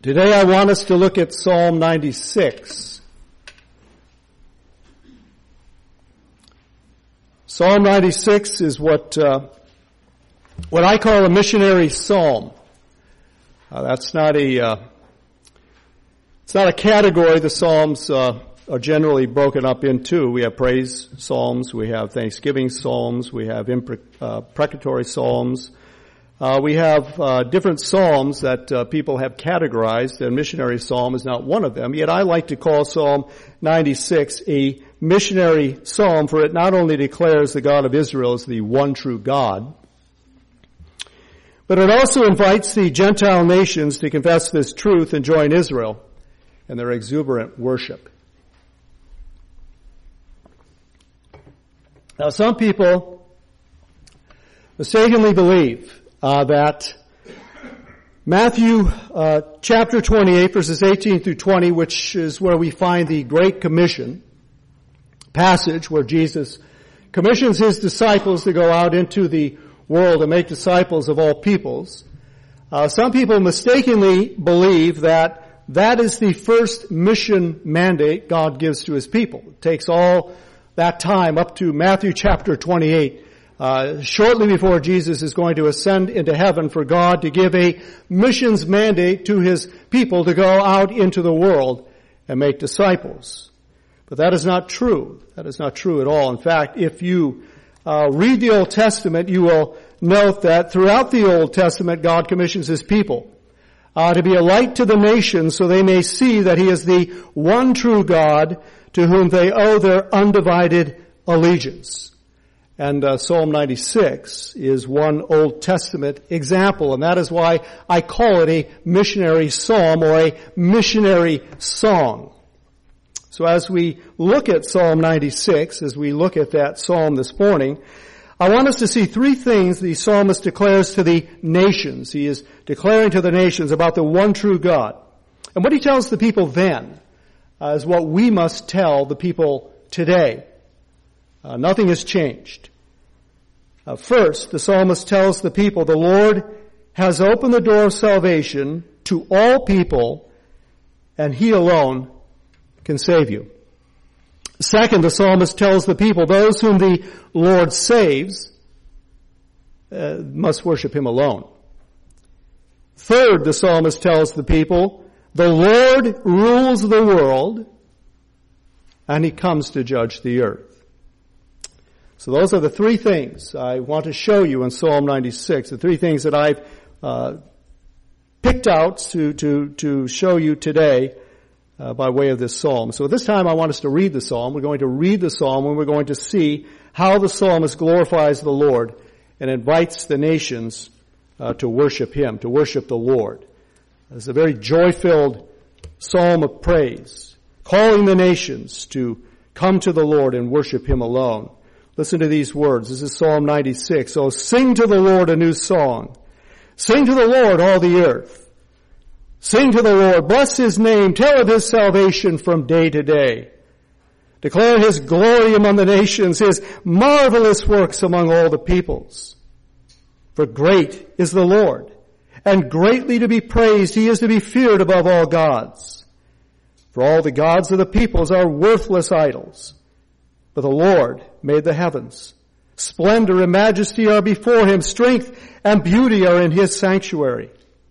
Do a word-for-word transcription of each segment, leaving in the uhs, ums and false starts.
Today I want us to look at Psalm ninety-six. Psalm ninety-six is what uh, what I call a missionary psalm. Uh, that's not a uh, it's not a category the psalms uh, are generally broken up into. We have praise psalms, we have thanksgiving psalms, we have impre- uh, precatory psalms. Uh, we have uh, different psalms that uh, people have categorized, and missionary psalm is not one of them. Yet I like to call Psalm ninety-six a missionary psalm, for it not only declares the God of Israel as the one true God, but it also invites the Gentile nations to confess this truth and join Israel in their exuberant worship. Now, some people mistakenly believe Uh, that Matthew uh, chapter twenty-eight, verses eighteen through twenty, which is where we find the Great Commission passage, where Jesus commissions his disciples to go out into the world and make disciples of all peoples. Uh, some people mistakenly believe that that is the first mission mandate God gives to his people. It takes all that time up to Matthew chapter twenty-eight. Uh, shortly before Jesus is going to ascend into heaven, for God to give a missions mandate to his people to go out into the world and make disciples. But that is not true. That is not true at all. In fact, if you uh, read the Old Testament, you will note that throughout the Old Testament, God commissions his people uh, to be a light to the nations so they may see that he is the one true God to whom they owe their undivided allegiance. And uh, Psalm ninety-six is one Old Testament example, and that is why I call it a missionary psalm or a missionary song. So as we look at Psalm ninety-six, as we look at that psalm this morning, I want us to see three things the psalmist declares to the nations. He is declaring to the nations about the one true God. And what he tells the people then uh, is what we must tell the people today. Uh, nothing has changed. Uh, first, the psalmist tells the people, the Lord has opened the door of salvation to all people, and he alone can save you. Second, the psalmist tells the people, those whom the Lord saves uh, must worship him alone. Third, the psalmist tells the people, the Lord rules the world, and he comes to judge the earth. So those are the three things I want to show you in Psalm ninety-six, the three things that I've uh, picked out to, to, to show you today uh, by way of this psalm. So at this time I want us to read the psalm. We're going to read the psalm and we're going to see how the psalmist glorifies the Lord and invites the nations uh, to worship him, to worship the Lord. It's a very joy-filled psalm of praise, calling the nations to come to the Lord and worship him alone. Listen to these words. This is Psalm ninety-six. Oh, sing to the Lord a new song. Sing to the Lord, all the earth. Sing to the Lord. Bless his name. Tell of his salvation from day to day. Declare his glory among the nations, his marvelous works among all the peoples. For great is the Lord, and greatly to be praised. He is to be feared above all gods. For all the gods of the peoples are worthless idols. But the Lord made the heavens. Splendor and majesty are before him. Strength and beauty are in his sanctuary.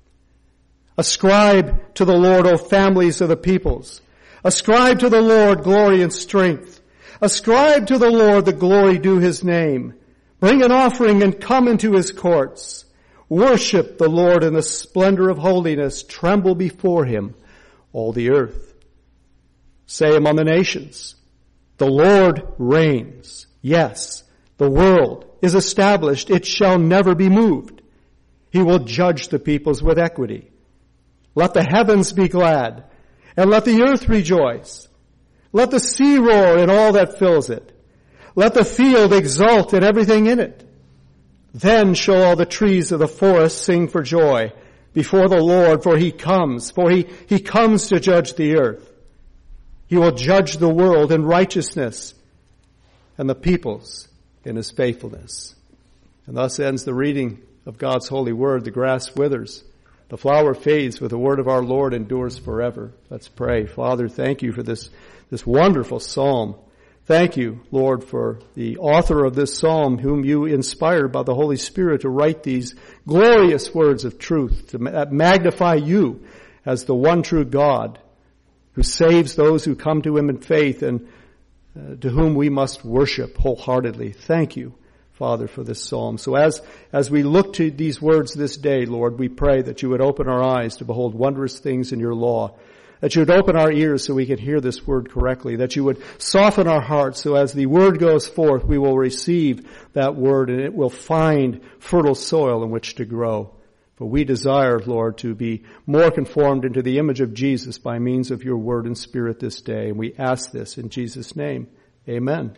Ascribe to the Lord, O families of the peoples. Ascribe to the Lord glory and strength. Ascribe to the Lord the glory due his name. Bring an offering and come into his courts. Worship the Lord in the splendor of holiness. Tremble before him, all the earth. Say among the nations, the Lord reigns. Yes, the world is established. It shall never be moved. He will judge the peoples with equity. Let the heavens be glad, and let the earth rejoice. Let the sea roar and all that fills it. Let the field exult and everything in it. Then shall all the trees of the forest sing for joy before the Lord, for he comes, for he, he comes to judge the earth. He will judge the world in righteousness and the peoples in his faithfulness. And thus ends the reading of God's holy word. The grass withers, The flower fades, but the word of our Lord endures forever. Let's pray. Father, thank you for this, this wonderful psalm. Thank you, Lord, for the author of this psalm, whom you inspired by the Holy Spirit to write these glorious words of truth, to magnify you as the one true God who saves those who come to him in faith and uh, to whom we must worship wholeheartedly. Thank you, Father, for this psalm. So as, as we look to these words this day, Lord, we pray that you would open our eyes to behold wondrous things in your law, that you would open our ears so we can hear this word correctly, that you would soften our hearts so as the word goes forth, we will receive that word and it will find fertile soil in which to grow. For we desire, Lord, to be more conformed into the image of Jesus by means of your word and spirit this day. And we ask this in Jesus' name. Amen.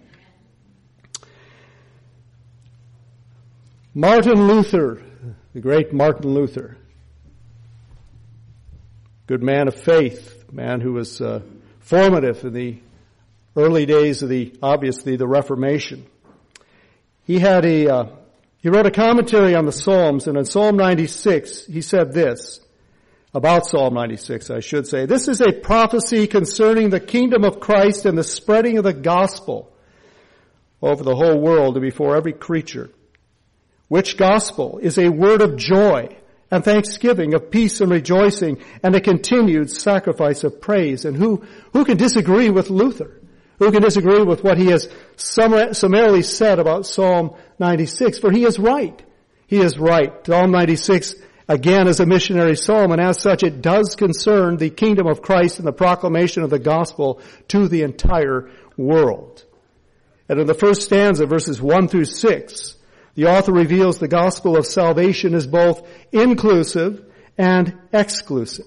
Martin Luther, the great Martin Luther, good man of faith, man who was uh, formative in the early days of the, obviously, the Reformation. He had a, uh, he wrote a commentary on the Psalms, and in Psalm ninety-six, he said this, about Psalm ninety-six, I should say, "This is a prophecy concerning the kingdom of Christ and the spreading of the gospel over the whole world and before every creature, which gospel is a word of joy and thanksgiving, of peace and rejoicing, and a continued sacrifice of praise." And who, who can disagree with Luther? Who can disagree with what he has summarily said about Psalm ninety-six? For he is right. He is right. Psalm ninety-six, again, is a missionary psalm, and as such it does concern the kingdom of Christ and the proclamation of the gospel to the entire world. And in the first stanza, verses one through six, the author reveals the gospel of salvation is both inclusive and exclusive.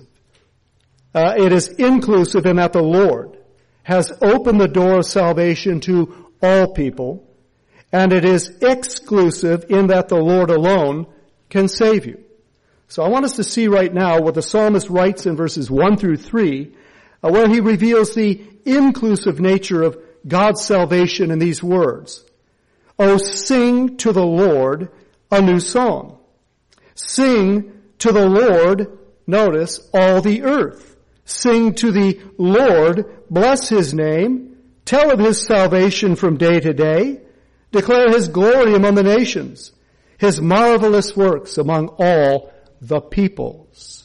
Uh, it is inclusive in that the Lord has opened the door of salvation to all people, and it is exclusive in that the Lord alone can save you. So I want us to see right now what the psalmist writes in verses one through three, uh, where he reveals the inclusive nature of God's salvation in these words. "Oh, sing to the Lord a new song. Sing to the Lord," notice, "all the earth. Sing to the Lord, bless his name. Tell of his salvation from day to day. Declare his glory among the nations, his marvelous works among all the peoples."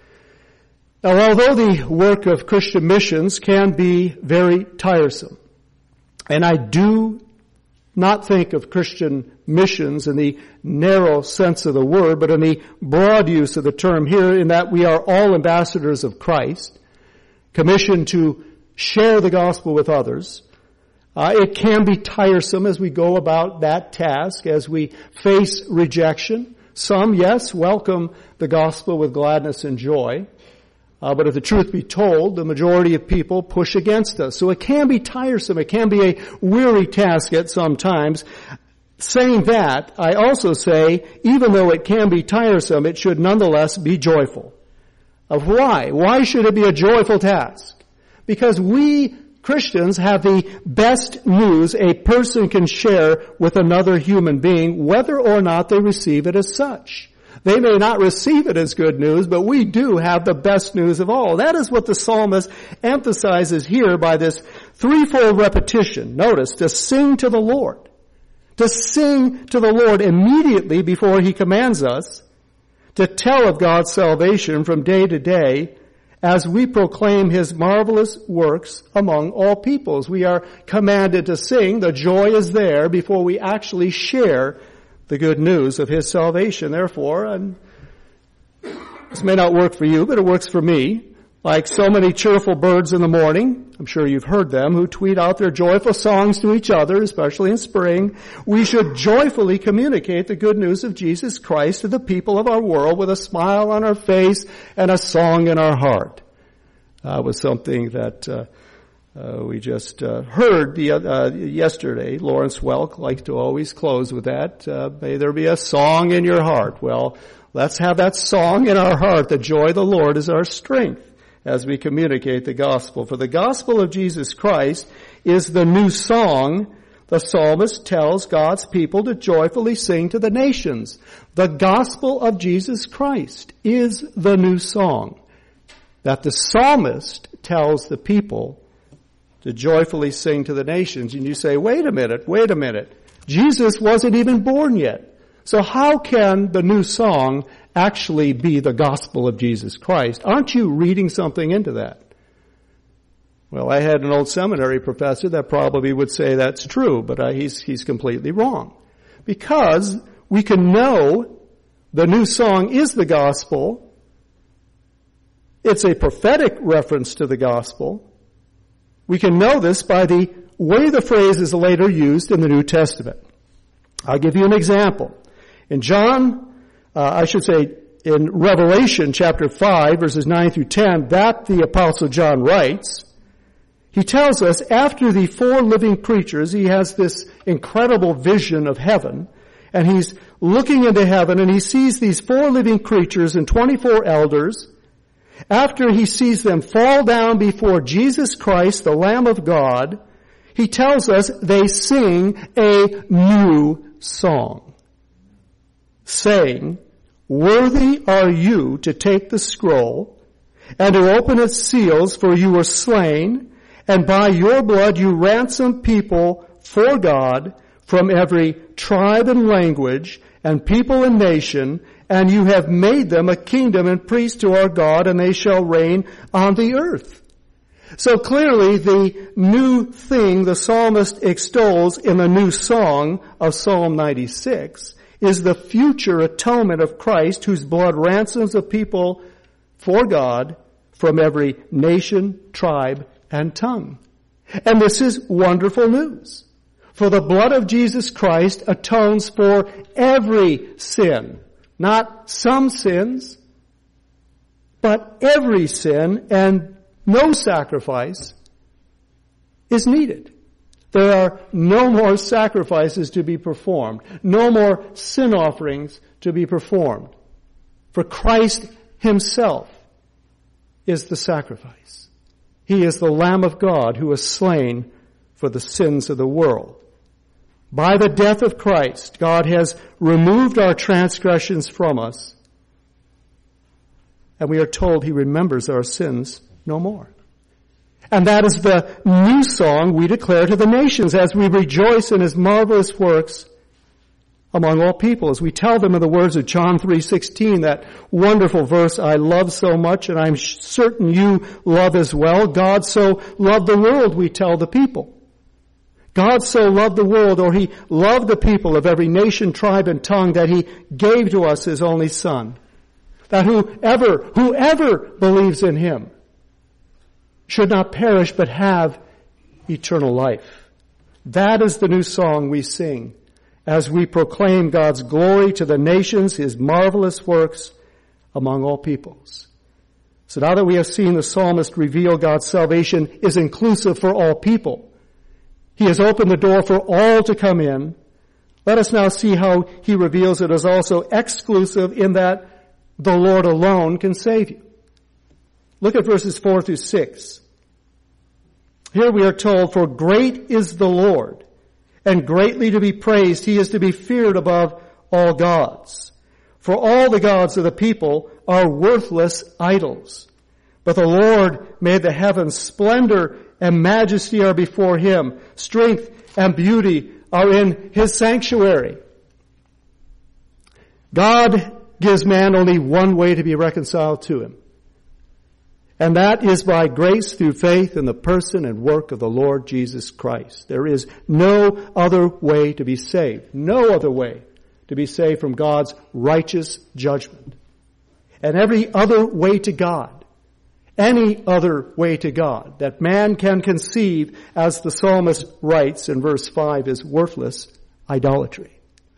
Now, although the work of Christian missions can be very tiresome, and I do not think of Christian missions in the narrow sense of the word, but in the broad use of the term here, in that we are all ambassadors of Christ, commissioned to share the gospel with others. Uh, it can be tiresome as we go about that task, as we face rejection. Some, yes, welcome the gospel with gladness and joy. Uh, but if the truth be told, the majority of people push against us. So it can be tiresome. It can be a weary task at some times. Saying that, I also say, even though it can be tiresome, it should nonetheless be joyful. Of why? Why should it be a joyful task? Because we Christians have the best news a person can share with another human being, whether or not they receive it as such. They may not receive it as good news, but we do have the best news of all. That is what the psalmist emphasizes here by this threefold repetition. Notice, to sing to the Lord. To sing to the Lord immediately before he commands us to tell of God's salvation from day to day as we proclaim his marvelous works among all peoples. We are commanded to sing. The joy is there before we actually share the good news of his salvation. Therefore, and this may not work for you, but it works for me. Like so many cheerful birds in the morning, I'm sure you've heard them, who tweet out their joyful songs to each other, especially in spring, we should joyfully communicate the good news of Jesus Christ to the people of our world with a smile on our face and a song in our heart. That was something that uh, uh, we just uh, heard the, uh, yesterday. Lawrence Welk likes to always close with that. Uh, may there be a song in your heart. Well, let's have that song in our heart. The joy of the Lord is our strength as we communicate the gospel. For the gospel of Jesus Christ is the new song, the psalmist tells God's people to joyfully sing to the nations. The gospel of Jesus Christ is the new song that the psalmist tells the people to joyfully sing to the nations. And you say, wait a minute, wait a minute. Jesus wasn't even born yet. So how can the new song actually be the gospel of Jesus Christ? Aren't you reading something into that? Well, I had an old seminary professor that probably would say that's true, but uh, he's, he's completely wrong. Because we can know the new song is the gospel. It's a prophetic reference to the gospel. We can know this by the way the phrase is later used in the New Testament. I'll give you an example. In John, uh, I should say in Revelation chapter five, verses nine through ten, that the Apostle John writes, he tells us after the four living creatures, he has this incredible vision of heaven, and he's looking into heaven, and he sees these four living creatures and twenty-four elders. After he sees them fall down before Jesus Christ, the Lamb of God, he tells us they sing a new song, saying, "Worthy are you to take the scroll and to open its seals, for you were slain, and by your blood you ransomed people for God from every tribe and language and people and nation, and you have made them a kingdom and priests to our God, and they shall reign on the earth." So clearly the new thing the psalmist extols in the new song of Psalm ninety-six is the future atonement of Christ, whose blood ransoms the people for God from every nation, tribe, and tongue. And this is wonderful news. For the blood of Jesus Christ atones for every sin. Not some sins, but every sin, and no sacrifice is needed. There are no more sacrifices to be performed. No more sin offerings to be performed. For Christ himself is the sacrifice. He is the Lamb of God who was slain for the sins of the world. By the death of Christ, God has removed our transgressions from us, and we are told he remembers our sins no more. And that is the new song we declare to the nations as we rejoice in his marvelous works among all people, as we tell them in the words of John three sixteen, that wonderful verse I love so much, and I'm certain you love as well. God so loved the world, we tell the people. God so loved the world, or he loved the people of every nation, tribe, and tongue, that he gave to us his only Son, that whoever, whoever believes in him should not perish but have eternal life. That is the new song we sing as we proclaim God's glory to the nations, his marvelous works among all peoples. So now that we have seen the psalmist reveal God's salvation is inclusive for all people, he has opened the door for all to come in. Let us now see how he reveals it as also exclusive in that the Lord alone can save you. Look at verses four through six. Here we are told, "For great is the Lord, and greatly to be praised. He is to be feared above all gods. For all the gods of the people are worthless idols. But the Lord made the heavens. Splendor and majesty are before him. Strength and beauty are in his sanctuary." God gives man only one way to be reconciled to him. And that is by grace through faith in the person and work of the Lord Jesus Christ. There is no other way to be saved. No other way to be saved from God's righteous judgment. And every other way to God, any other way to God that man can conceive, as the psalmist writes in verse five, is worthless idolatry.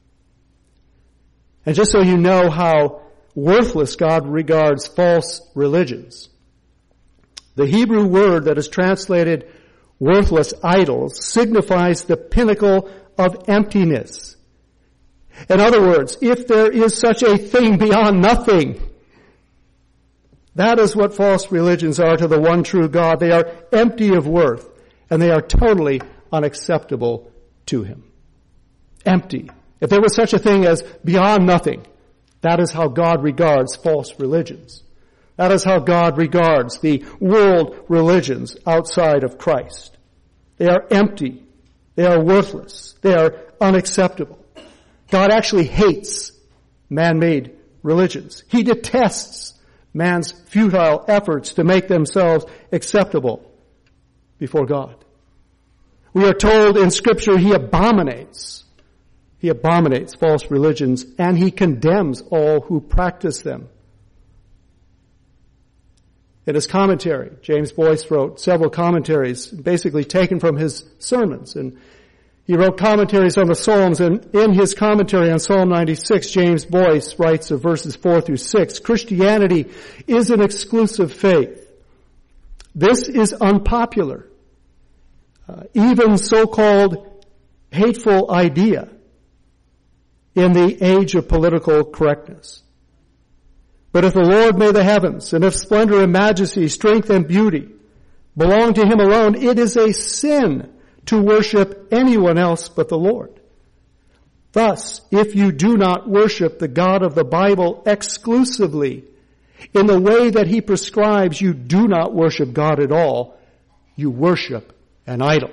And just so you know how worthless God regards false religions, the Hebrew word that is translated worthless idols signifies the pinnacle of emptiness. In other words, if there is such a thing beyond nothing, that is what false religions are to the one true God. They are empty of worth, and they are totally unacceptable to him. Empty. If there was such a thing as beyond nothing, that is how God regards false religions. That is how God regards the world religions outside of Christ. They are empty. They are worthless. They are unacceptable. God actually hates man-made religions. He detests man's futile efforts to make themselves acceptable before God. We are told in Scripture he abominates. He abominates false religions, and he condemns all who practice them. In his commentary, James Boyce wrote several commentaries, basically taken from his sermons. And he wrote commentaries on the Psalms, and in his commentary on Psalm ninety-six, James Boyce writes of verses four through six, Christianity is an exclusive faith. This is unpopular. Uh, even so-called hateful idea in the age of political correctness. But if the Lord made the heavens, and if splendor and majesty, strength and beauty belong to him alone, it is a sin to worship anyone else but the Lord. Thus, if you do not worship the God of the Bible exclusively in the way that he prescribes, you do not worship God at all. You worship an idol.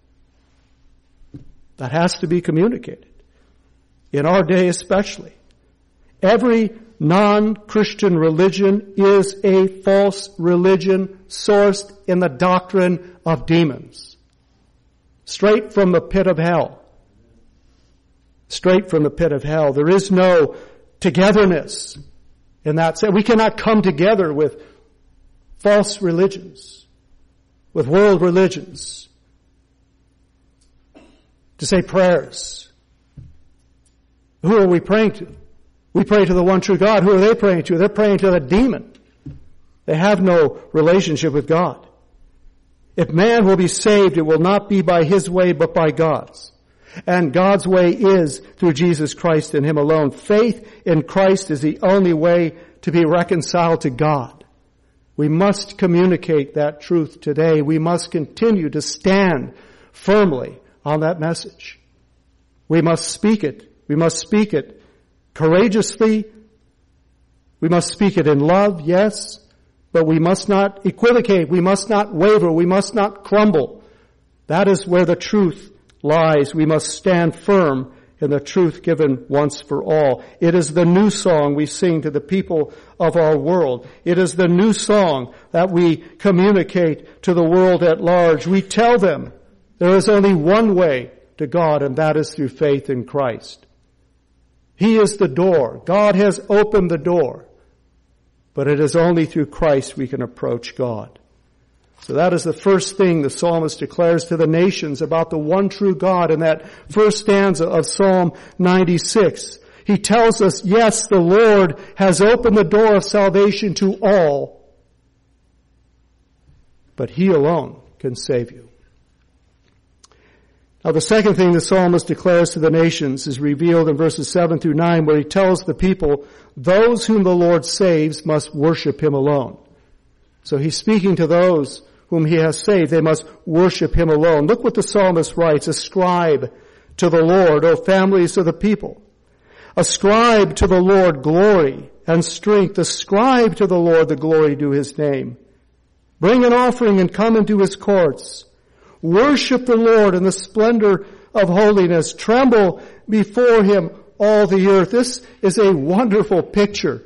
That has to be communicated. In our day especially. Every non-Christian religion is a false religion sourced in the doctrine of demons. Straight from the pit of hell. Straight from the pit of hell. There is no togetherness in that sense. We cannot come together with false religions, with world religions, to say prayers. Who are we praying to? We pray to the one true God. Who are they praying to? They're praying to the demon. They have no relationship with God. If man will be saved, it will not be by his way, but by God's. And God's way is through Jesus Christ and him alone. Faith in Christ is the only way to be reconciled to God. We must communicate that truth today. We must continue to stand firmly on that message. We must speak it. We must speak it courageously. We must speak it in love, yes, but we must not equivocate. We must not waver. We must not crumble. That is where the truth lies. We must stand firm in the truth given once for all. It is the new song we sing to the people of our world. It is the new song that we communicate to the world at large. We tell them there is only one way to God, and that is through faith in Christ. He is the door. God has opened the door. But it is only through Christ we can approach God. So that is the first thing the psalmist declares to the nations about the one true God in that first stanza of Psalm ninety-six. He tells us, yes, the Lord has opened the door of salvation to all, but he alone can save you. Now the second thing the psalmist declares to the nations is revealed in verses seven through nine, where he tells the people, those whom the Lord saves must worship him alone. So he's speaking to those whom he has saved. They must worship him alone. Look what the psalmist writes. Ascribe to the Lord, O families of the people. Ascribe to the Lord glory and strength. Ascribe to the Lord the glory due his name. Bring an offering and come into his courts. Worship the Lord in the splendor of holiness. Tremble before him, all the earth. This is a wonderful picture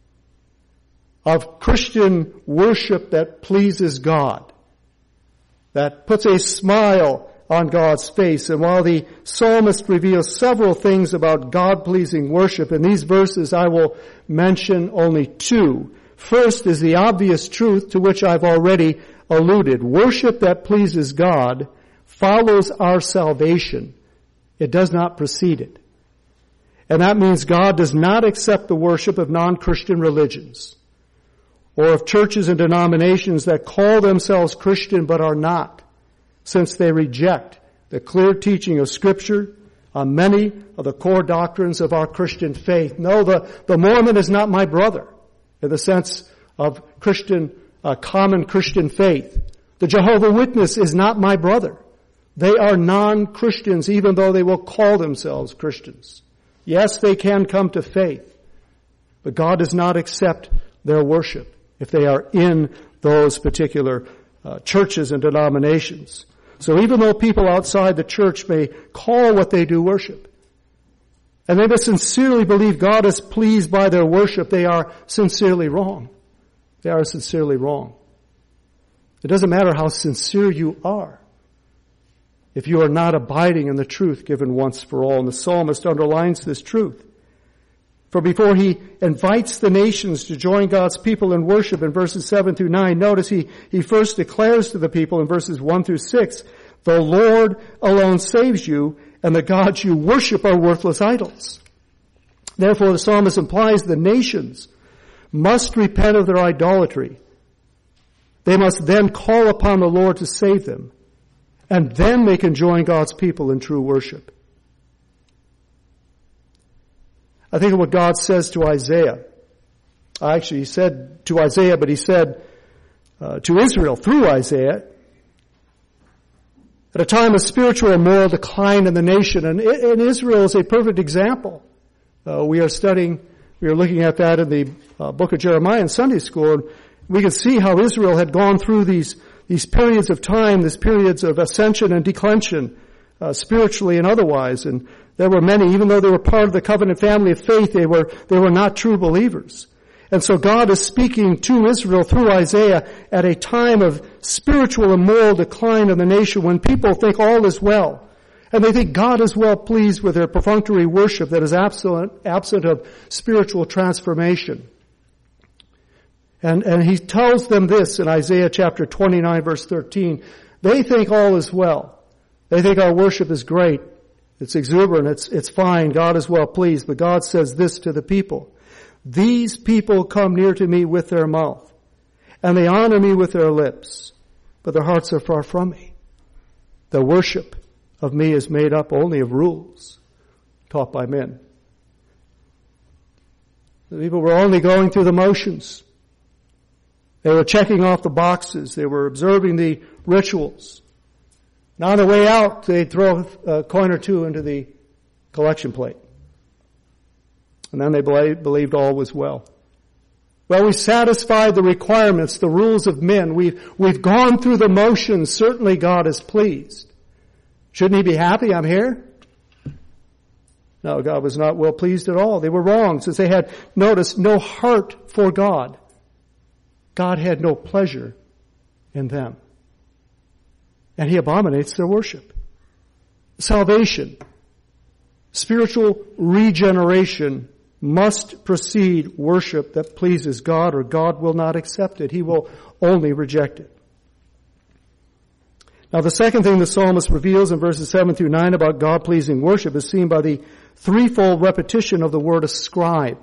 of Christian worship that pleases God, that puts a smile on God's face. And while the psalmist reveals several things about God-pleasing worship, in these verses I will mention only two. First is the obvious truth to which I've already alluded. Worship that pleases God follows our salvation. It does not precede it. And that means God does not accept the worship of non-Christian religions or of churches and denominations that call themselves Christian but are not, since they reject the clear teaching of Scripture on many of the core doctrines of our Christian faith. No, the, the Mormon is not my brother in the sense of Christian, uh, common Christian faith. The Jehovah's Witness is not my brother. They are non-Christians, even though they will call themselves Christians. Yes, they can come to faith, but God does not accept their worship if they are in those particular uh, churches and denominations. So even though people outside the church may call what they do worship, and they may sincerely believe God is pleased by their worship, they are sincerely wrong. They are sincerely wrong. It doesn't matter how sincere you are if you are not abiding in the truth given once for all. And the psalmist underlines this truth. For before he invites the nations to join God's people in worship in verses seven through nine, notice he, he first declares to the people in verses one through six, the Lord alone saves you, and the gods you worship are worthless idols. Therefore the psalmist implies the nations must repent of their idolatry. They must then call upon the Lord to save them, and then they can join God's people in true worship. I think of what God says to Isaiah. Actually, he said to Isaiah, but he said uh, to Israel through Isaiah, at a time of spiritual and moral decline in the nation. And, and Israel is a perfect example. Uh, we are studying, we are looking at that in the uh, book of Jeremiah in Sunday school, and we can see how Israel had gone through these these periods of time, these periods of ascension and declension, uh, spiritually and otherwise. And there were many, even though they were part of the covenant family of faith, they were they were not true believers. And so God is speaking to Israel through Isaiah at a time of spiritual and moral decline in the nation when people think all is well. And they think God is well pleased with their perfunctory worship that is absent, absent of spiritual transformation. And, and he tells them this in Isaiah chapter twenty-nine verse thirteen. They think all is well. They think our worship is great. It's exuberant. It's, it's fine. God is well pleased. But God says this to the people. These people come near to me with their mouth, and they honor me with their lips, but their hearts are far from me. The worship of me is made up only of rules taught by men. The people were only going through the motions. They were checking off the boxes. They were observing the rituals. And on the way out, they'd throw a coin or two into the collection plate. And then they believed all was well. Well, we satisfied the requirements, the rules of men. We've, we've gone through the motions. Certainly God is pleased. Shouldn't he be happy I'm here? No, God was not well pleased at all. They were wrong, since they had, notice, no heart for God. God had no pleasure in them. And he abominates their worship. Salvation, spiritual regeneration must precede worship that pleases God, or God will not accept it. He will only reject it. Now the second thing the psalmist reveals in verses seven through nine about God-pleasing worship is seen by the threefold repetition of the word ascribe.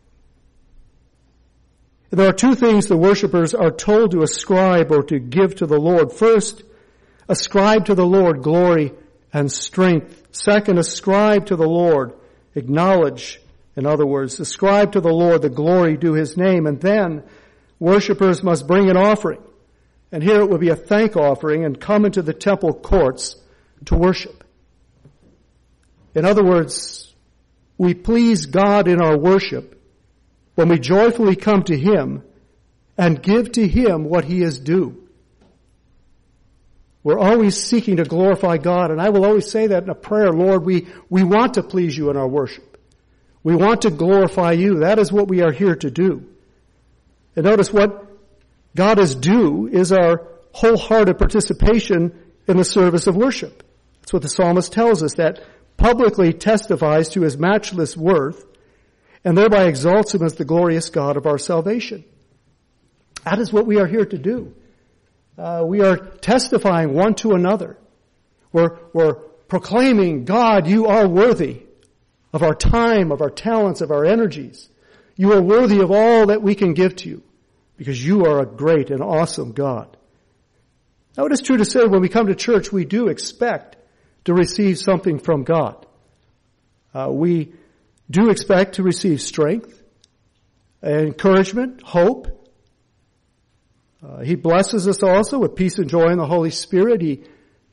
There are two things the worshipers are told to ascribe or to give to the Lord. First, ascribe to the Lord glory and strength. Second, ascribe to the Lord, acknowledge, in other words, ascribe to the Lord the glory due his name. And then worshipers must bring an offering. And here it would be a thank offering, and come into the temple courts to worship. In other words, we please God in our worship when we joyfully come to him and give to him what he is due. We're always seeking to glorify God, and I will always say that in a prayer, Lord, we, we want to please you in our worship. We want to glorify you. That is what we are here to do. And notice what God is due is our wholehearted participation in the service of worship. That's what the psalmist tells us, that publicly testifies to his matchless worth and thereby exalts him as the glorious God of our salvation. That is what we are here to do. Uh, we are testifying one to another. We're, we're proclaiming, God, you are worthy of our time, of our talents, of our energies. You are worthy of all that we can give to you, because you are a great and awesome God. Now it is true to say when we come to church, we do expect to receive something from God. Uh, we do expect to receive strength, encouragement, hope. Uh, he blesses us also with peace and joy in the Holy Spirit. He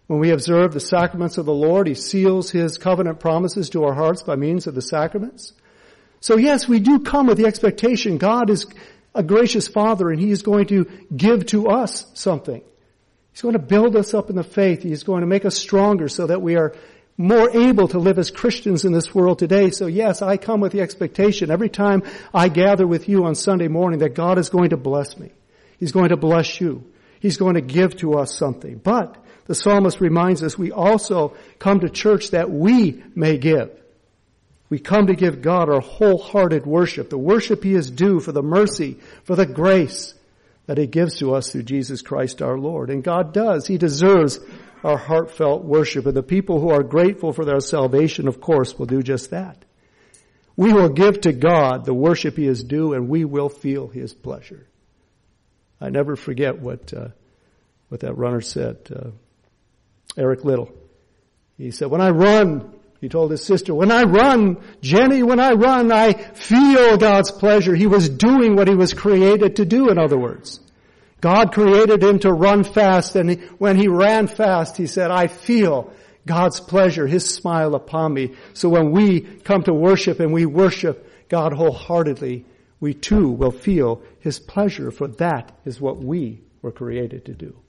When we observe the sacraments of the Lord, He seals His covenant promises to our hearts by means of the sacraments. So yes, we do come with the expectation God is a gracious Father and He is going to give to us something. He's going to build us up in the faith. He's going to make us stronger so that we are more able to live as Christians in this world today. So yes, I come with the expectation every time I gather with you on Sunday morning that God is going to bless me. He's going to bless you. He's going to give to us something. But the psalmist reminds us we also come to church that we may give. We come to give God our wholehearted worship, the worship He is due for the mercy, for the grace that He gives to us through Jesus Christ our Lord. And God does. He deserves our heartfelt worship. And the people who are grateful for their salvation, of course, will do just that. We will give to God the worship He is due, and we will feel His pleasure. I never forget what uh, what that runner said, uh, Eric Little. He said, when I run, he told his sister, when I run, Jenny, when I run, I feel God's pleasure. He was doing what he was created to do, in other words. God created him to run fast, and he, when he ran fast, he said, I feel God's pleasure, His smile upon me. So when we come to worship and we worship God wholeheartedly, we too will feel His pleasure, for that is what we were created to do.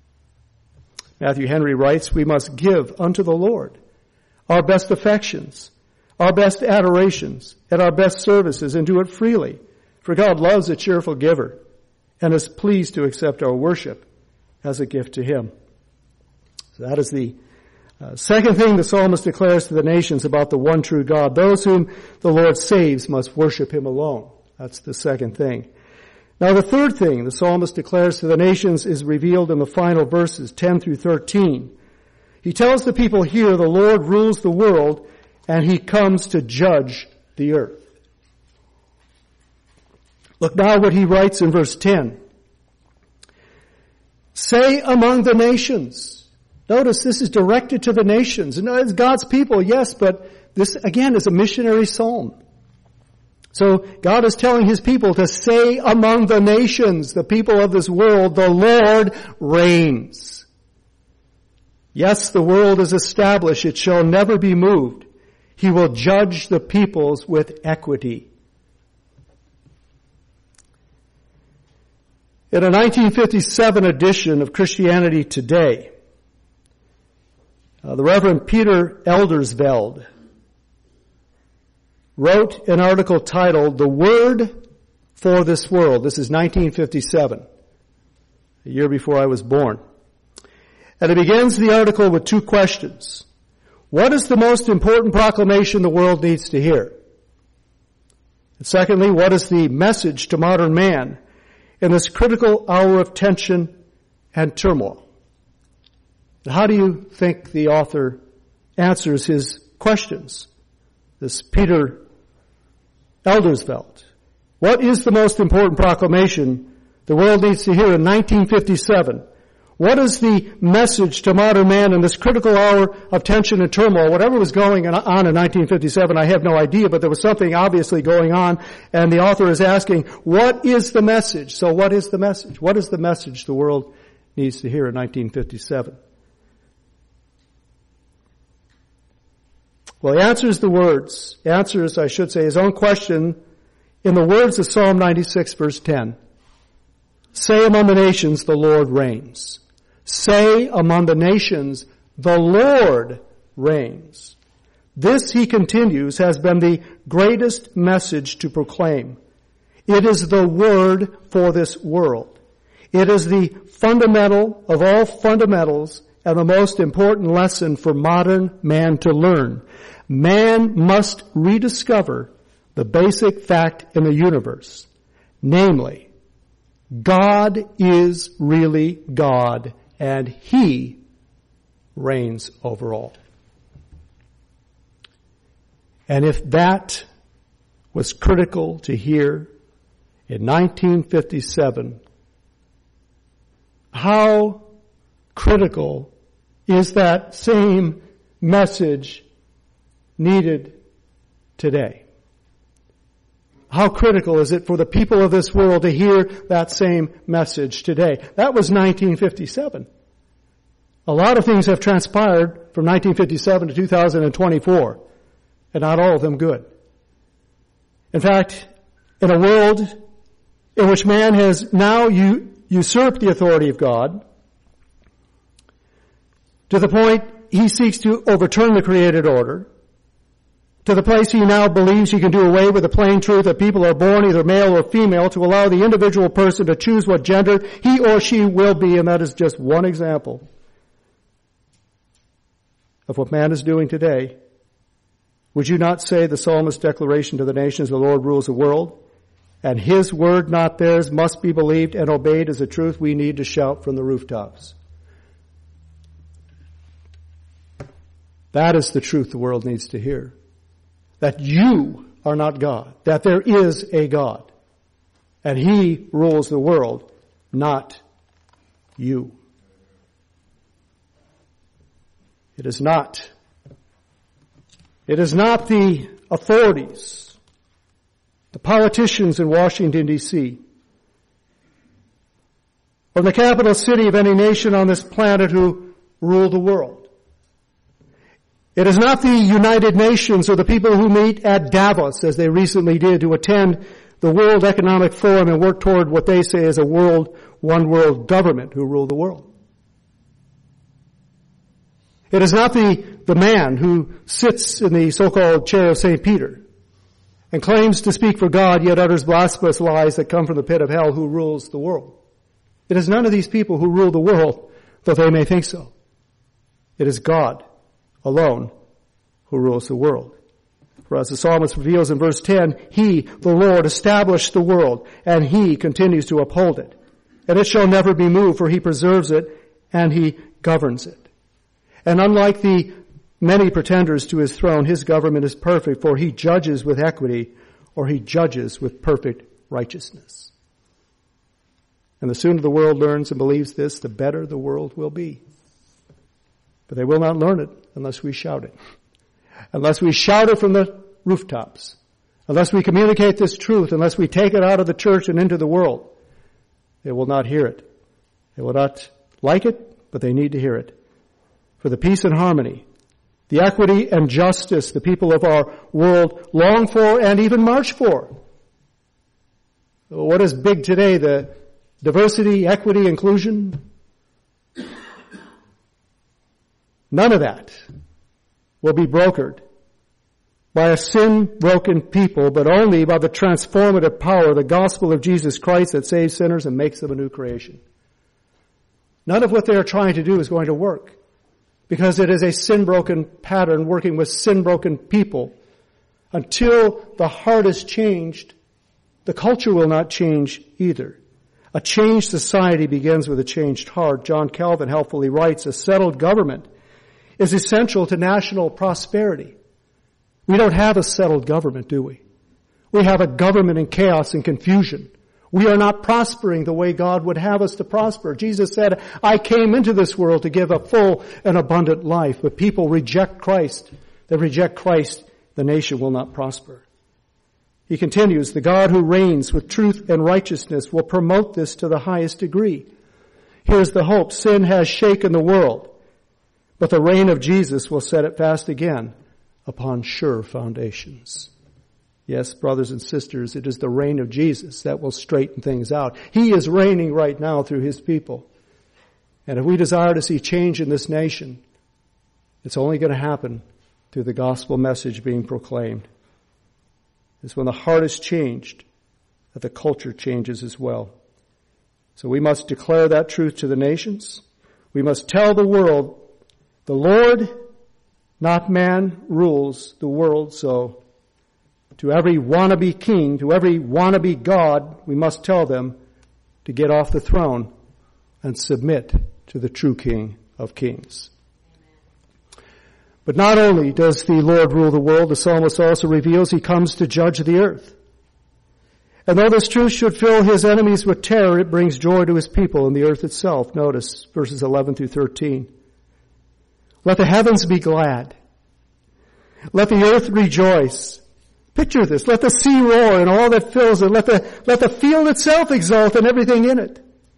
Matthew Henry writes, we must give unto the Lord our best affections, our best adorations, and our best services, and do it freely. For God loves a cheerful giver and is pleased to accept our worship as a gift to Him. So that is the uh, second thing the psalmist declares to the nations about the one true God. Those whom the Lord saves must worship Him alone. That's the second thing. Now the third thing the psalmist declares to the nations is revealed in the final verses, ten through thirteen. He tells the people here the Lord rules the world and He comes to judge the earth. Look now what he writes in verse ten. Say among the nations. Notice this is directed to the nations. And it's God's people, yes, but this again is a missionary psalm. So God is telling His people to say among the nations, the people of this world, the Lord reigns. Yes, the world is established. It shall never be moved. He will judge the peoples with equity. In a nineteen fifty-seven edition of Christianity Today, uh, the Reverend Peter Eldersveld wrote an article titled, The Word for This World. This is nineteen fifty-seven, a year before I was born. And it begins the article with two questions. What is the most important proclamation the world needs to hear? And secondly, what is the message to modern man in this critical hour of tension and turmoil? And how do you think the author answers his questions? This Peter Eldersveld. What is the most important proclamation the world needs to hear in nineteen fifty-seven? What is the message to modern man in this critical hour of tension and turmoil? Whatever was going on in nineteen fifty-seven, I have no idea, but there was something obviously going on, and the author is asking, what is the message? So what is the message? What is the message the world needs to hear in nineteen fifty-seven? Well, he answers the words, answers, I should say, his own question in the words of Psalm ninety-six, verse ten. Say among the nations, the Lord reigns. Say among the nations, the Lord reigns. This, he continues, has been the greatest message to proclaim. It is the word for this world. It is the fundamental of all fundamentals and the most important lesson for modern man to learn. Man must rediscover the basic fact in the universe, namely, God is really God, and He reigns over all. And if that was critical to hear in nineteen fifty-seven, how critical is that same message needed today? How critical is it for the people of this world to hear that same message today? That was nineteen fifty-seven. A lot of things have transpired from nineteen fifty-seven to two thousand twenty-four, and not all of them good. In fact, in a world in which man has now usurped the authority of God, to the point he seeks to overturn the created order, to the place he now believes he can do away with the plain truth that people are born either male or female, to allow the individual person to choose what gender he or she will be, and that is just one example of what man is doing today. Would you not say the psalmist's declaration to the nations, the Lord rules the world, and his word, not theirs, must be believed and obeyed as a truth we need to shout from the rooftops? That is the truth the world needs to hear. That you are not God. That there is a God. And he rules the world, not you. It is not. It is not the authorities, the politicians in Washington, D C, or the capital city of any nation on this planet who rule the world. It is not the United Nations or the people who meet at Davos, as they recently did, to attend the World Economic Forum and work toward what they say is a world, one world government who rule the world. It is not the, the man who sits in the so-called chair of Saint Peter and claims to speak for God, yet utters blasphemous lies that come from the pit of hell, who rules the world. It is none of these people who rule the world, though they may think so. It is God alone who rules the world. For as the psalmist reveals in verse ten, he, the Lord, established the world, and he continues to uphold it. And it shall never be moved, for he preserves it, and he governs it. And unlike the many pretenders to his throne, his government is perfect, for he judges with equity, or he judges with perfect righteousness. And the sooner the world learns and believes this, the better the world will be. But they will not learn it unless we shout it. Unless we shout it from the rooftops. Unless we communicate this truth. Unless we take it out of the church and into the world. They will not hear it. They will not like it, but they need to hear it. For the peace and harmony, the equity and justice the people of our world long for and even march for. What is big today? The diversity, equity, inclusion? None of that will be brokered by a sin-broken people, but only by the transformative power of the gospel of Jesus Christ that saves sinners and makes them a new creation. None of what they are trying to do is going to work, because it is a sin-broken pattern working with sin-broken people. Until the heart is changed, the culture will not change either. A changed society begins with a changed heart. John Calvin helpfully writes, a settled government is essential to national prosperity. We don't have a settled government, do we? We have a government in chaos and confusion. We are not prospering the way God would have us to prosper. Jesus said, I came into this world to give a full and abundant life, but people reject Christ. They reject Christ, the nation will not prosper. He continues, the God who reigns with truth and righteousness will promote this to the highest degree. Here's the hope. Sin has shaken the world, but the reign of Jesus will set it fast again upon sure foundations. Yes, brothers and sisters, it is the reign of Jesus that will straighten things out. He is reigning right now through his people. And if we desire to see change in this nation, it's only going to happen through the gospel message being proclaimed. It's when the heart is changed that the culture changes as well. So we must declare that truth to the nations. We must tell the world, the Lord, not man, rules the world. So to every wannabe king, to every wannabe God, we must tell them to get off the throne and submit to the true King of Kings. But not only does the Lord rule the world, the psalmist also reveals he comes to judge the earth. And though this truth should fill his enemies with terror, it brings joy to his people and the earth itself. Notice verses eleven through thirteen. Let the heavens be glad. Let the earth rejoice. Picture this. Let the sea roar and all that fills it. Let the, let the field itself exult and everything in it.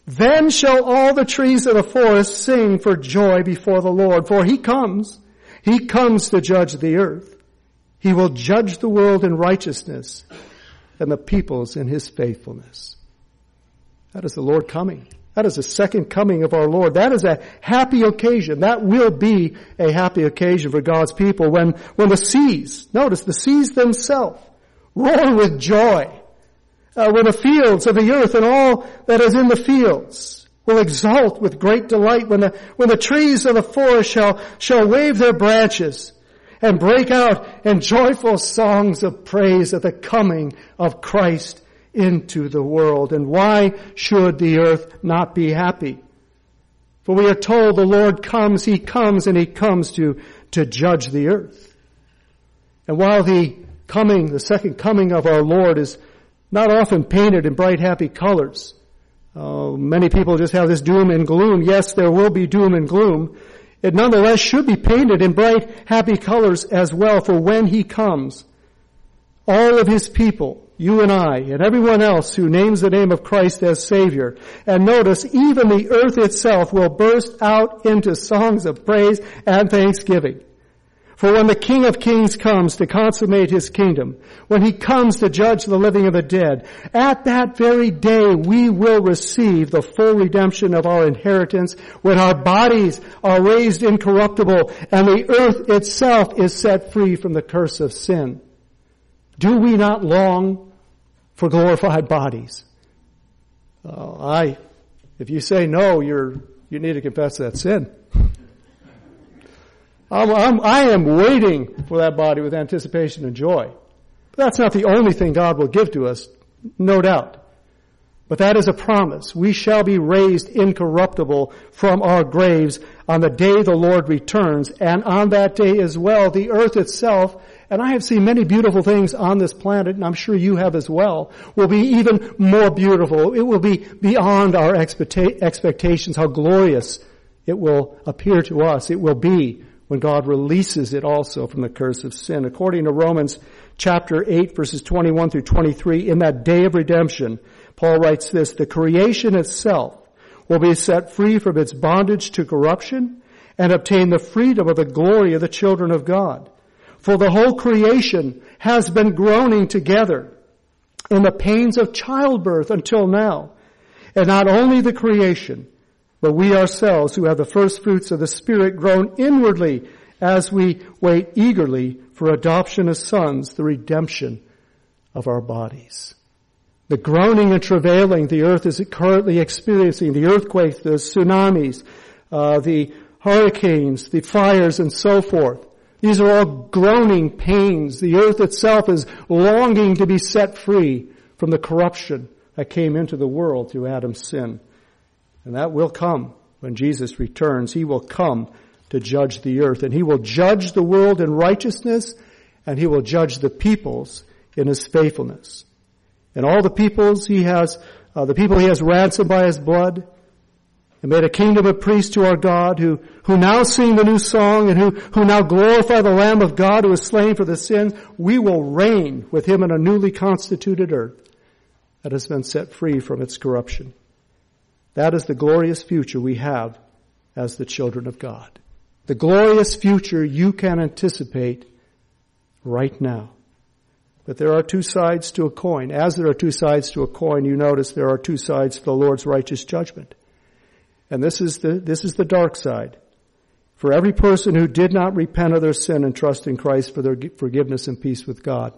Then shall all the trees of the forest sing for joy before the Lord, for he comes. He comes to judge the earth. He will judge the world in righteousness and the peoples in his faithfulness. That is the Lord coming. That is the second coming of our Lord. That is a happy occasion. That will be a happy occasion for God's people when, when the seas, notice the seas themselves, roar with joy. Uh, when the fields of the earth and all that is in the fields will exult with great delight, when the, when the trees of the forest shall, shall wave their branches and break out in joyful songs of praise at the coming of Christ into the world. And why should the earth not be happy? For we are told the Lord comes, He comes, and He comes to, to judge the earth. And while the coming, the second coming of our Lord is not often painted in bright, happy colors, uh, many people just have this doom and gloom. Yes, there will be doom and gloom. It nonetheless should be painted in bright, happy colors as well, for when He comes, all of His people, you and I, and everyone else who names the name of Christ as Savior, and notice, even the earth itself will burst out into songs of praise and thanksgiving. For when the King of Kings comes to consummate His kingdom, when He comes to judge the living and the dead, at that very day we will receive the full redemption of our inheritance, when our bodies are raised incorruptible and the earth itself is set free from the curse of sin. Do we not long for glorified bodies? Uh, I, if you say no, you're, you need to confess that sin. I'm, I'm, I am waiting for that body with anticipation and joy. But that's not the only thing God will give to us, no doubt. But that is a promise. We shall be raised incorruptible from our graves on the day the Lord returns. And on that day as well, the earth itself, and I have seen many beautiful things on this planet, and I'm sure you have as well, will be even more beautiful. It will be beyond our expecta- expectations, how glorious it will appear to us. It will be when God releases it also from the curse of sin. According to Romans chapter eight, verses twenty-one through twenty-three, in that day of redemption, Paul writes this, the creation itself will be set free from its bondage to corruption and obtain the freedom of the glory of the children of God. For the whole creation has been groaning together in the pains of childbirth until now. And not only the creation, but we ourselves who have the first fruits of the Spirit groan inwardly as we wait eagerly for adoption as sons, the redemption of our bodies. The groaning and travailing the earth is currently experiencing, the earthquakes, the tsunamis, uh, the hurricanes, the fires, and so forth. These are all groaning pains. The earth itself is longing to be set free from the corruption that came into the world through Adam's sin. And that will come when Jesus returns. He will come to judge the earth. And He will judge the world in righteousness, and He will judge the peoples in His faithfulness. And all the peoples He has, uh, the people He has ransomed by His blood, and made a kingdom of priests to our God, who, who now sing the new song, and who, who now glorify the Lamb of God who is slain for the sins, we will reign with Him in a newly constituted earth that has been set free from its corruption. That is the glorious future we have as the children of God. The glorious future you can anticipate right now. But there are two sides to a coin. As there are two sides to a coin, you notice there are two sides to the Lord's righteous judgment. And this is the, this is the dark side. For every person who did not repent of their sin and trust in Christ for their forgiveness and peace with God,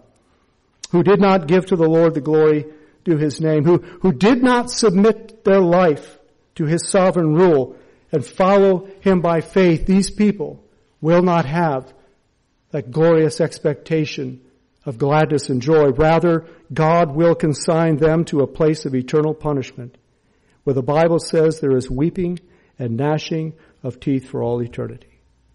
who did not give to the Lord the glory due His name, who, who did not submit their life to His sovereign rule and follow Him by faith, these people will not have that glorious expectation of gladness and joy. Rather, God will consign them to a place of eternal punishment, where the Bible says there is weeping and gnashing of teeth for all eternity.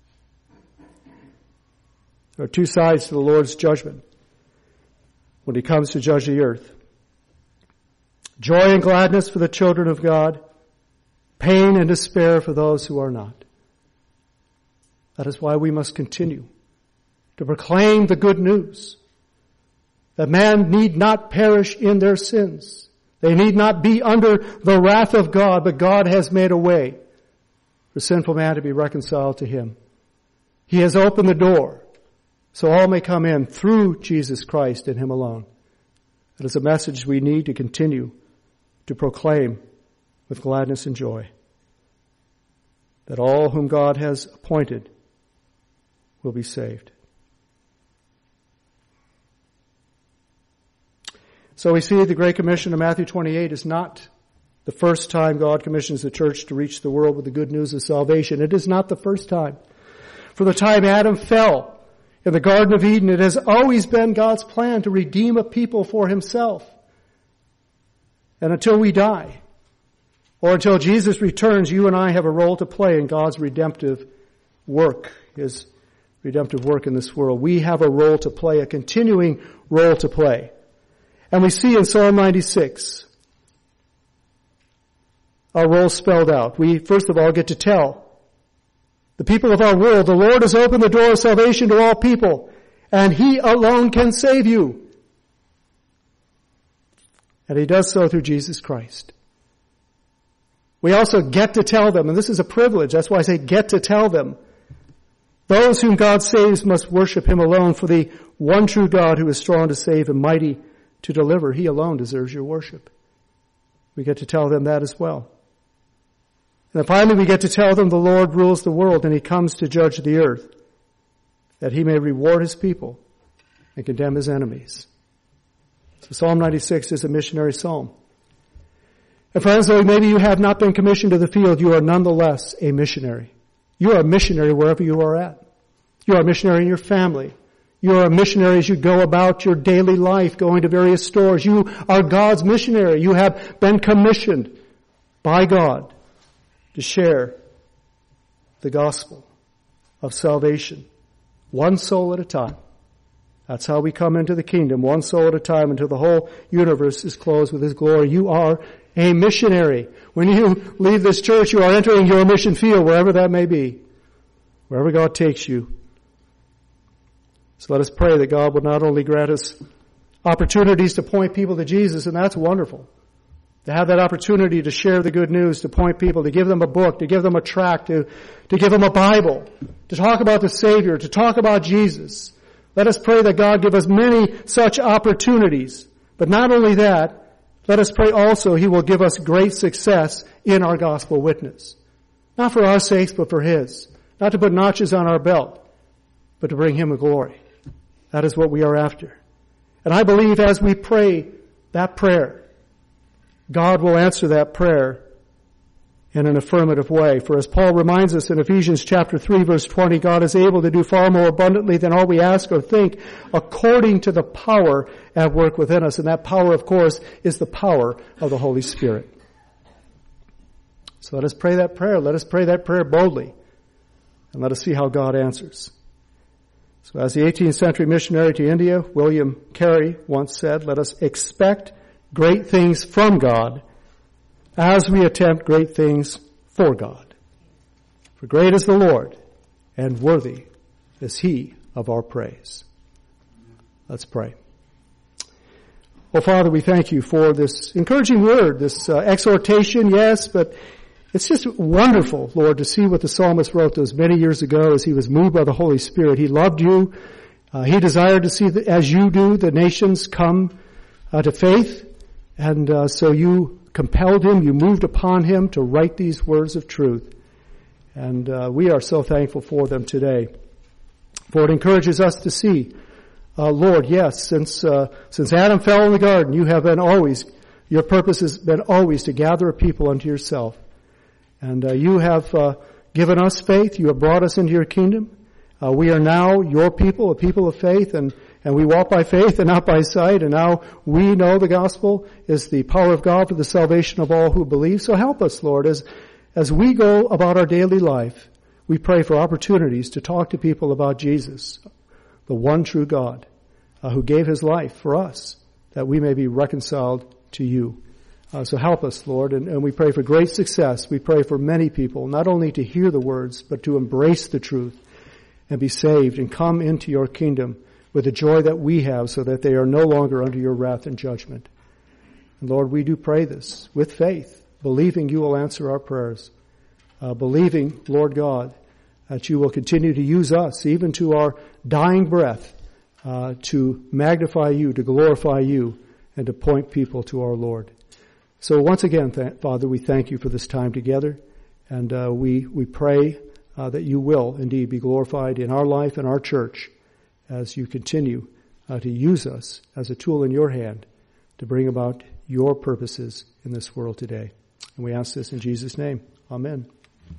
There are two sides to the Lord's judgment when He comes to judge the earth. Joy and gladness for the children of God, pain and despair for those who are not. That is why we must continue to proclaim the good news that man need not perish in their sins, They need not be under the wrath of God, but God has made a way for sinful man to be reconciled to Him. He has opened the door so all may come in through Jesus Christ and Him alone. It is a message we need to continue to proclaim with gladness and joy, that all whom God has appointed will be saved. So we see the Great Commission of Matthew twenty-eight is not the first time God commissions the church to reach the world with the good news of salvation. It is not the first time. From the time Adam fell in the Garden of Eden, it has always been God's plan to redeem a people for Himself. And until we die, or until Jesus returns, you and I have a role to play in God's redemptive work, His redemptive work in this world. We have a role to play, a continuing role to play. And we see in Psalm ninety-six our role spelled out. We, first of all, get to tell the people of our world, the Lord has opened the door of salvation to all people, and He alone can save you. And He does so through Jesus Christ. We also get to tell them, and this is a privilege, that's why I say get to tell them, those whom God saves must worship Him alone, for the one true God who is strong to save and mighty to deliver, He alone deserves your worship. We get to tell them that as well. And then finally we get to tell them the Lord rules the world and He comes to judge the earth, that He may reward His people and condemn His enemies. So Psalm ninety-six is a missionary psalm. And friends, though maybe you have not been commissioned to the field, you are nonetheless a missionary. You are a missionary wherever you are at. You are a missionary in your family. You are a missionary as you go about your daily life, going to various stores. You are God's missionary. You have been commissioned by God to share the gospel of salvation, one soul at a time. That's how we come into the kingdom, one soul at a time, until the whole universe is clothed with His glory. You are a missionary. When you leave this church, you are entering your mission field, wherever that may be, wherever God takes you. So let us pray that God would not only grant us opportunities to point people to Jesus, and that's wonderful, to have that opportunity to share the good news, to point people, to give them a book, to give them a tract, to, to give them a Bible, to talk about the Savior, to talk about Jesus. Let us pray that God give us many such opportunities. But not only that, let us pray also He will give us great success in our gospel witness. Not for our sakes, but for His. Not to put notches on our belt, but to bring Him a glory. That is what we are after. And I believe as we pray that prayer, God will answer that prayer in an affirmative way. For as Paul reminds us in Ephesians chapter three, verse twenty, God is able to do far more abundantly than all we ask or think, according to the power at work within us. And that power, of course, is the power of the Holy Spirit. So let us pray that prayer. Let us pray that prayer boldly. And let us see how God answers. So as the eighteenth century missionary to India, William Carey, once said, let us expect great things from God as we attempt great things for God. For great is the Lord, and worthy is He of our praise. Let's pray. Oh, Father, we thank You for this encouraging word, this uh, exhortation, yes, but it's just wonderful, Lord, to see what the psalmist wrote those many years ago as he was moved by the Holy Spirit. He loved You. Uh, he desired to see, the, as You do, the nations come uh, to faith. And uh, so You compelled him, You moved upon him to write these words of truth. And uh, we are so thankful for them today. For it encourages us to see, uh, Lord, yes, since uh, since Adam fell in the garden, You have been always, Your purpose has been always to gather a people unto Yourself. And uh, You have uh, given us faith. You have brought us into Your kingdom. Uh, we are now Your people, a people of faith, and And we walk by faith and not by sight. And now we know the gospel is the power of God for the salvation of all who believe. So help us, Lord, as, as we go about our daily life, we pray for opportunities to talk to people about Jesus, the one true God, uh, who gave His life for us, that we may be reconciled to You. Uh, so help us, Lord, and, and we pray for great success. We pray for many people, not only to hear the words, but to embrace the truth and be saved and come into Your kingdom with the joy that we have, so that they are no longer under Your wrath and judgment. And Lord, we do pray this with faith, believing you will answer our prayers, uh, believing, Lord God, that you will continue to use us, even to our dying breath, uh, to magnify you, to glorify you, and to point people to our Lord. So once again, th- Father, we thank you for this time together, and uh, we we pray uh, that you will indeed be glorified in our life and our church as you continue uh, to use us as a tool in your hand to bring about your purposes in this world today. And we ask this in Jesus' name. Amen.